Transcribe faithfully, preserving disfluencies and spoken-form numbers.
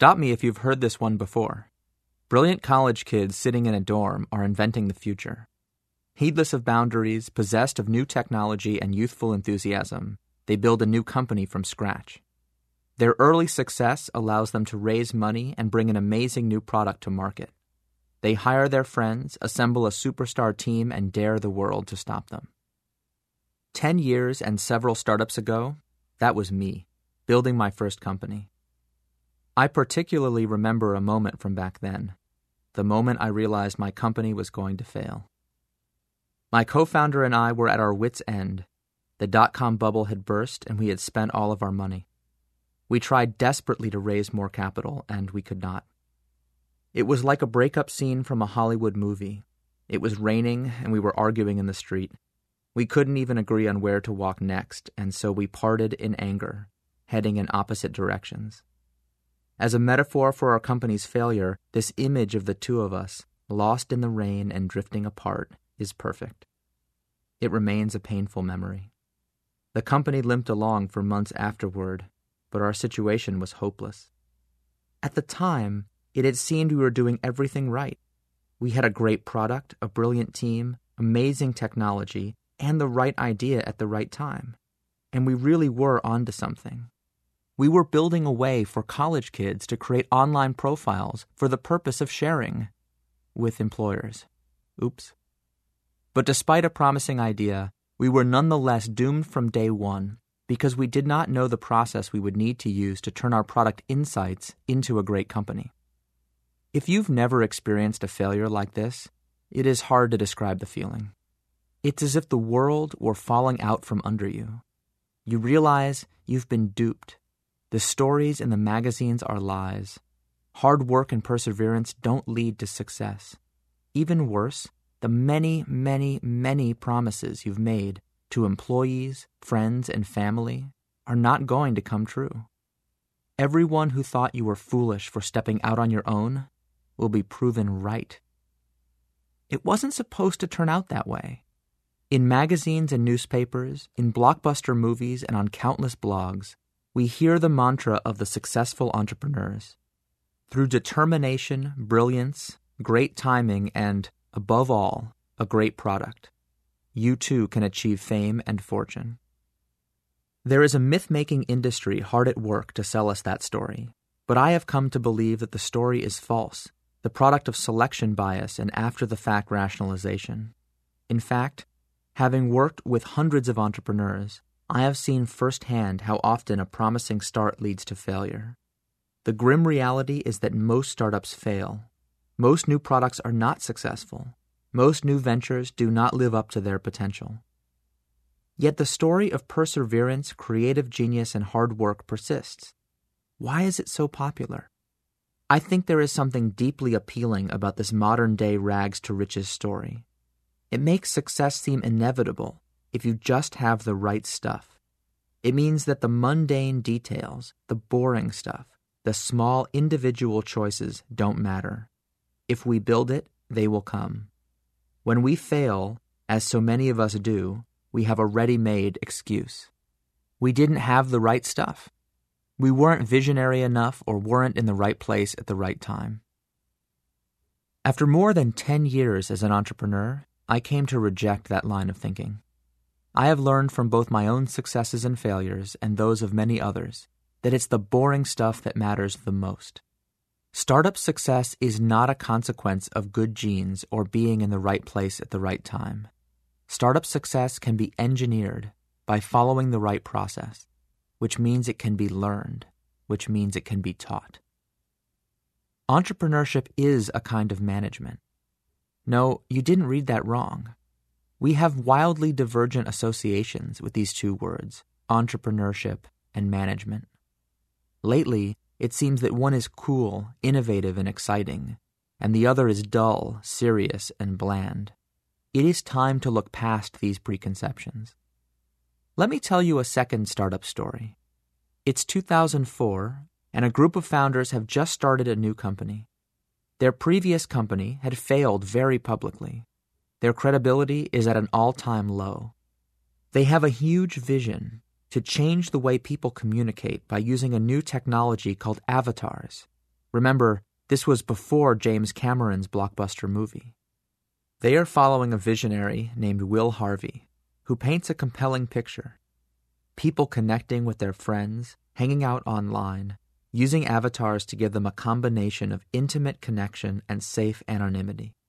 Stop me if you've heard this one before. Brilliant college kids sitting in a dorm are inventing the future. Heedless of boundaries, possessed of new technology and youthful enthusiasm, they build a new company from scratch. Their early success allows them to raise money and bring an amazing new product to market. They hire their friends, assemble a superstar team, and dare the world to stop them. Ten years and several startups ago, that was me, building my first company. I particularly remember a moment from back then, the moment I realized my company was going to fail. My co-founder and I were at our wits' end. The dot-com bubble had burst, and we had spent all of our money. We tried desperately to raise more capital, and we could not. It was like a breakup scene from a Hollywood movie. It was raining, and we were arguing in the street. We couldn't even agree on where to walk next, and so we parted in anger, heading in opposite directions. As a metaphor for our company's failure, this image of the two of us, lost in the rain and drifting apart, is perfect. It remains a painful memory. The company limped along for months afterward, but our situation was hopeless. At the time, it had seemed we were doing everything right. We had a great product, a brilliant team, amazing technology, and the right idea at the right time. And we really were onto something. We were building a way for college kids to create online profiles for the purpose of sharing with employers. Oops. But despite a promising idea, we were nonetheless doomed from day one because we did not know the process we would need to use to turn our product insights into a great company. If you've never experienced a failure like this, it is hard to describe the feeling. It's as if the world were falling out from under you. You realize you've been duped. The stories in the magazines are lies. Hard work and perseverance don't lead to success. Even worse, the many, many, many promises you've made to employees, friends, and family are not going to come true. Everyone who thought you were foolish for stepping out on your own will be proven right. It wasn't supposed to turn out that way. In magazines and newspapers, in blockbuster movies, and on countless blogs, we hear the mantra of the successful entrepreneurs. Through determination, brilliance, great timing, and, above all, a great product, you too can achieve fame and fortune. There is a myth-making industry hard at work to sell us that story, but I have come to believe that the story is false, the product of selection bias and after-the-fact rationalization. In fact, having worked with hundreds of entrepreneurs, I have seen firsthand how often a promising start leads to failure. The grim reality is that most startups fail. Most new products are not successful. Most new ventures do not live up to their potential. Yet the story of perseverance, creative genius, and hard work persists. Why is it so popular? I think there is something deeply appealing about this modern-day rags-to-riches story. It makes success seem inevitable if you just have the right stuff. It means that the mundane details, the boring stuff, the small individual choices don't matter. If we build it, they will come. When we fail, as so many of us do, we have a ready-made excuse. We didn't have the right stuff. We weren't visionary enough or weren't in the right place at the right time. After more than ten years as an entrepreneur, I came to reject that line of thinking. I have learned from both my own successes and failures and those of many others that it's the boring stuff that matters the most. Startup success is not a consequence of good genes or being in the right place at the right time. Startup success can be engineered by following the right process, which means it can be learned, which means it can be taught. Entrepreneurship is a kind of management. No, you didn't read that wrong. We have wildly divergent associations with these two words, entrepreneurship and management. Lately, it seems that one is cool, innovative, and exciting, and the other is dull, serious, and bland. It is time to look past these preconceptions. Let me tell you a second startup story. It's two thousand four, and a group of founders have just started a new company. Their previous company had failed very publicly. Their credibility is at an all-time low. They have a huge vision to change the way people communicate by using a new technology called avatars. Remember, this was before James Cameron's blockbuster movie. They are following a visionary named Will Harvey, who paints a compelling picture. People connecting with their friends, hanging out online, using avatars to give them a combination of intimate connection and safe anonymity.